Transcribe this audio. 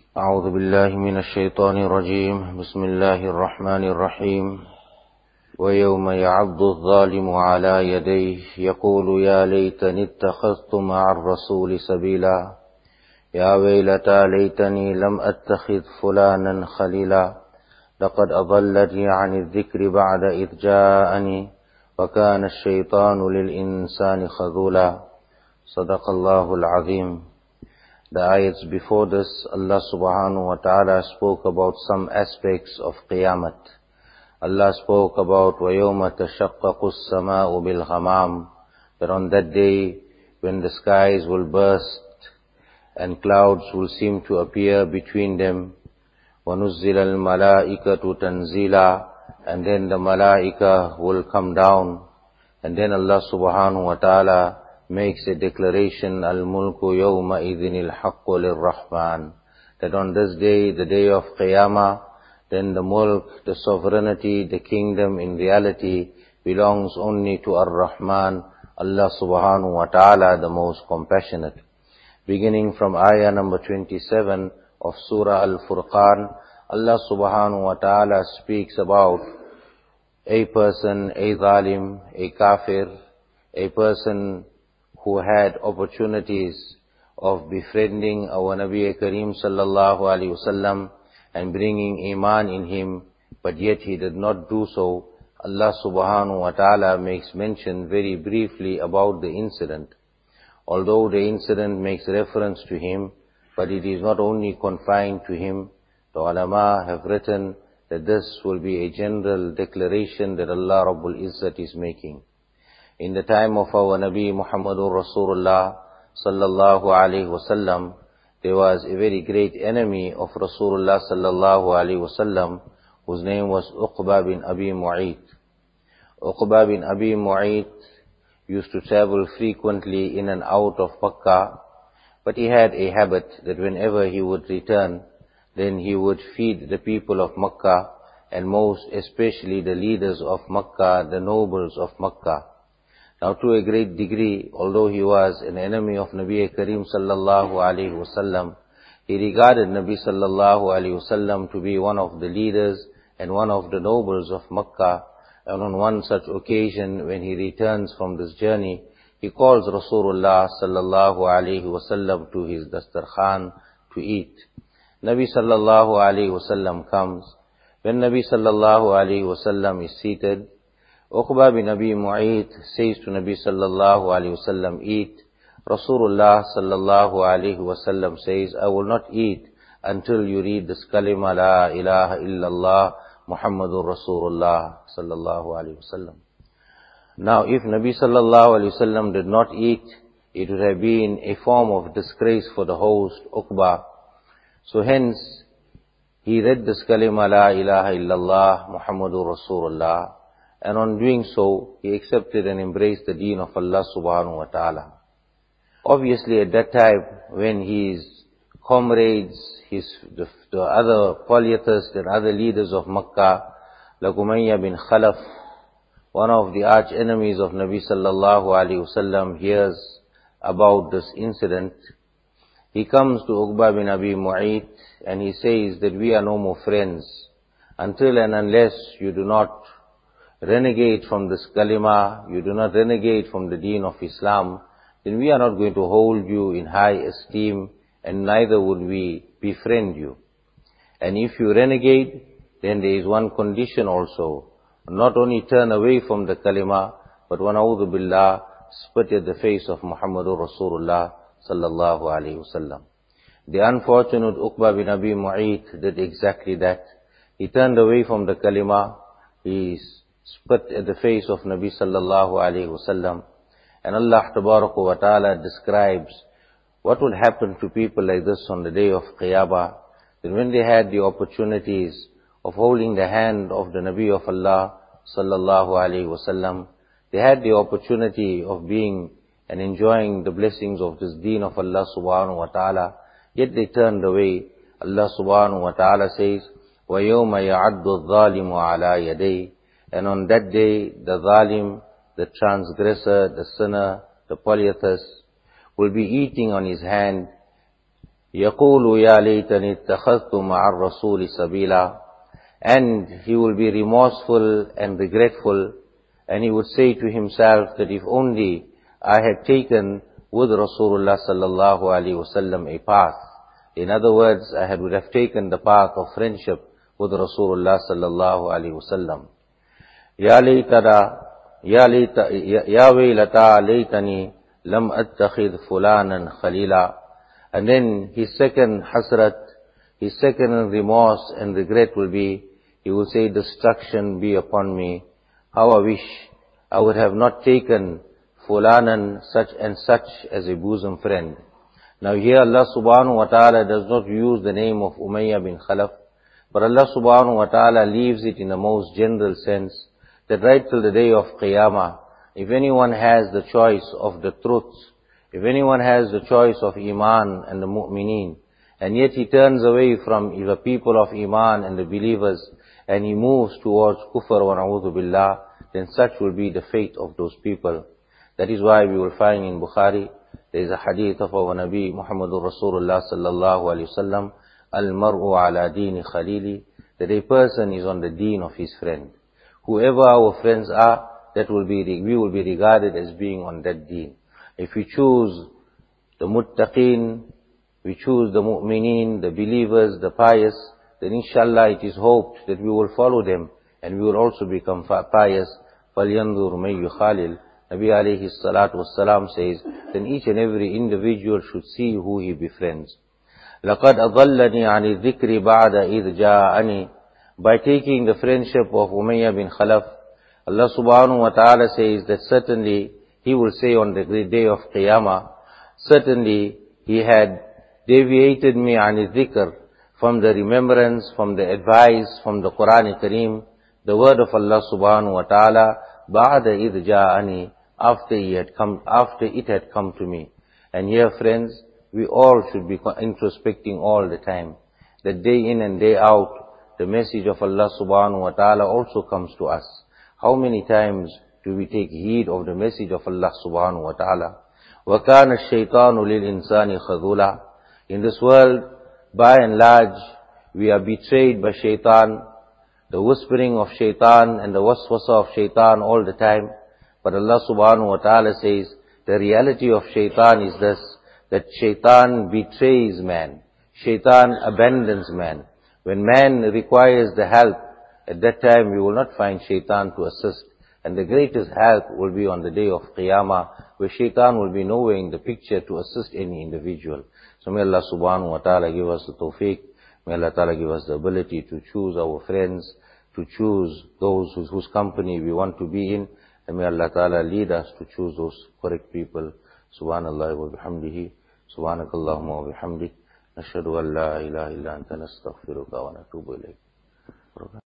أعوذ بالله من الشيطان الرجيم بسم الله الرحمن الرحيم ويوم يعض الظالم على يديه يقول يا ليتني اتخذت مع الرسول سبيلا يا ويلتى ليتني لم أتخذ فلانا خليلا لقد أضلني عن الذكر بعد إذ جاءني وكان الشيطان للإنسان خذولا صدق الله العظيم. The ayats before this, Allah subhanahu wa ta'ala spoke about some aspects of Qiyamah. Allah spoke about وَيَوْمَ تَشَقَّقُ السَّمَاءُ بِالْغَمَامِ, that on that day when the skies will burst and clouds will seem to appear between them, وَنُزِّلَ الْمَلَائِكَةُ تَنزِيلًا, and then the malaika will come down, and then Allah subhanahu wa ta'ala makes a declaration, Al-Mulku Yawma Idhinil Haqqu Lir-Rahman, that on this day, the day of Qiyamah, then the mulk, the sovereignty, the kingdom in reality belongs only to Ar-Rahman, Allah subhanahu wa ta'ala, the most compassionate. Beginning from ayah number 27 of Surah Al-Furqan, Allah subhanahu wa ta'ala speaks about a person, a zalim, a kafir, a person who had opportunities of befriending our Nabi Kareem sallallahu alaihi wasallam and bringing iman in him, but yet he did not do so. Allah subhanahu wa ta'ala makes mention very briefly about the incident. Although the incident makes reference to him, but it is not only confined to him. The ulama have written that this will be a general declaration that Allah Rabbul Izzat is making. In the time of our Nabi Muhammadur Rasulullah sallallahu alaihi wasallam, there was a very great enemy of Rasulullah sallallahu alaihi wasallam whose name was Uqba bin Abi Mu'ayt. Uqba bin Abi Mu'ayt used to travel frequently in and out of Makkah, but he had a habit that whenever he would return, then he would feed the people of Makkah, and most especially the leaders of Makkah, the nobles of Makkah. Now to a great degree, although he was an enemy of Nabi Kareem sallallahu alaihi wasallam, he regarded Nabi sallallahu alaihi wasallam to be one of the leaders and one of the nobles of Makkah. And on one such occasion, when he returns from this journey, he calls Rasulullah sallallahu alaihi wasallam to his dastarkhan to eat. Nabi sallallahu alaihi wasallam comes. When Nabi sallallahu alaihi wasallam is seated, Uqba bin Abi Mu'ayt says to Nabi sallallahu alaihi wasallam, eat. Rasulullah sallallahu alaihi wasallam says, I will not eat until you read this kalima, La ilaha illallah Muhammadur Rasulullah sallallahu alaihi wasallam. Now if Nabi sallallahu alaihi wasallam did not eat, it would have been a form of disgrace for the host, Uqba. So hence, he read this kalima, La ilaha illallah Muhammadur Rasulullah, and on doing so, he accepted and embraced the deen of Allah subhanahu wa ta'ala. Obviously at that time, when his comrades, the other polytheists and other leaders of Makkah, like Umayyah bin Khalaf, one of the arch enemies of Nabi sallallahu alaihi wasallam, hears about this incident, he comes to Uqba bin Abi Mu'ayt and he says that we are no more friends until and unless you do not renegade from this kalima, you do not renegade from the deen of Islam, then we are not going to hold you in high esteem and neither would we befriend you. And if you renegade, then there is one condition also, not only turn away from the kalima, but wa na'udhu billah, spit at the face of Muhammadur Rasulullah sallallahu alaihi wasallam. The unfortunate Uqba bin Abi Mu'ayt did exactly that. He turned away from the kalima, he spit at the face of Nabi sallallahu alaihi wasallam. And Allah tabaraka wa ta'ala describes what will happen to people like this on the day of Qiyamah, that when they had the opportunities of holding the hand of the Nabi of Allah sallallahu alaihi wasallam, they had the opportunity of being and enjoying the blessings of this deen of Allah subhanahu wa ta'ala, yet they turned away. Allah subhanahu wa ta'ala says, وَيَوْمَ يَعَدُّ الظَّالِمُ عَلَى يَدَيْهِ, and on that day, the zalim, the transgressor, the sinner, the polytheist, will be eating on his hand, يقول يا ليتني اتخذت مع الرسول سبيلا. And he will be remorseful and regretful, and he would say to himself that if only I had taken with Rasulullah sallallahu alaihi wasallam a path. In other words, I would have taken the path of friendship with Rasulullah sallallahu alaihi wasallam. Ya waylata laytani lam attakhidh fulanan khalila. And then his second hasrat, his second remorse and regret will be, he will say, destruction be upon me. How I wish I would have not taken fulanan such and such as a bosom friend. Now here Allah subhanahu wa ta'ala does not use the name of Umayyah bin Khalaf, but Allah subhanahu wa ta'ala leaves it in the most general sense, that right till the day of Qiyamah, if anyone has the choice of the truth, if anyone has the choice of Iman and the Mu'mineen, and yet he turns away from the people of Iman and the believers, and he moves towards kufr wa na'udhu billah, then such will be the fate of those people. That is why we will find in Bukhari, there is a hadith of our Nabi Muhammadur Rasulullah sallallahu alayhi wasallam, al-mar'u ala dini khalili, that a person is on the deen of his friend. Whoever our friends are, we will be regarded as being on that deen. If we choose the muttaqeen, we choose the mu'mineen, the believers, the pious, then inshallah it is hoped that we will follow them and we will also become pious. فَلْيَنْظُرْ مَنْ يُخَالِلْ. Nabi alayhi salatu wassalam says, then each and every individual should see who he befriends. لَقَدْ أَضَلَّنِي عَنِ الذِّكْرِ بَعْدَ إِذْ جَاءَنِي. By taking the friendship of Umayyah bin Khalaf, Allah subhanahu wa ta'ala says that certainly he will say on the great day of Qiyamah, certainly he had deviated me عَنِ الذِّكْر, from the remembrance, from the advice, from the Quran Kareem, the word of Allah subhanahu wa ta'ala, بَعْدَ إِذْ جَاءَنِي, after it had come to me. And here, friends, we all should be introspecting all the time, that day in and day out, the message of Allah subhanahu wa ta'ala also comes to us. How many times do we take heed of the message of Allah subhanahu wa ta'ala? وَكَانَ الشَّيْطَانُ لِلْإِنسَانِ خَذُولًا. In this world, by and large, we are betrayed by shaitan, the whispering of shaitan and the waswasa of shaitan all the time. But Allah subhanahu wa ta'ala says, the reality of shaitan is this, that shaitan betrays man. Shaitan abandons man. When man requires the help, at that time we will not find shaitan to assist. And the greatest help will be on the day of Qiyamah, where shaitan will be nowhere in the picture to assist any individual. So may Allah subhanahu wa ta'ala give us the tawfiq. May Allah ta'ala give us the ability to choose our friends, to choose those whose company we want to be in. And may Allah ta'ala lead us to choose those correct people. Subhanallah wa bihamdihi. Subhanakallahumma wa bihamdik. Nashhadu an la ilaha illa anta nastaghfiruka wa natubu ilayk.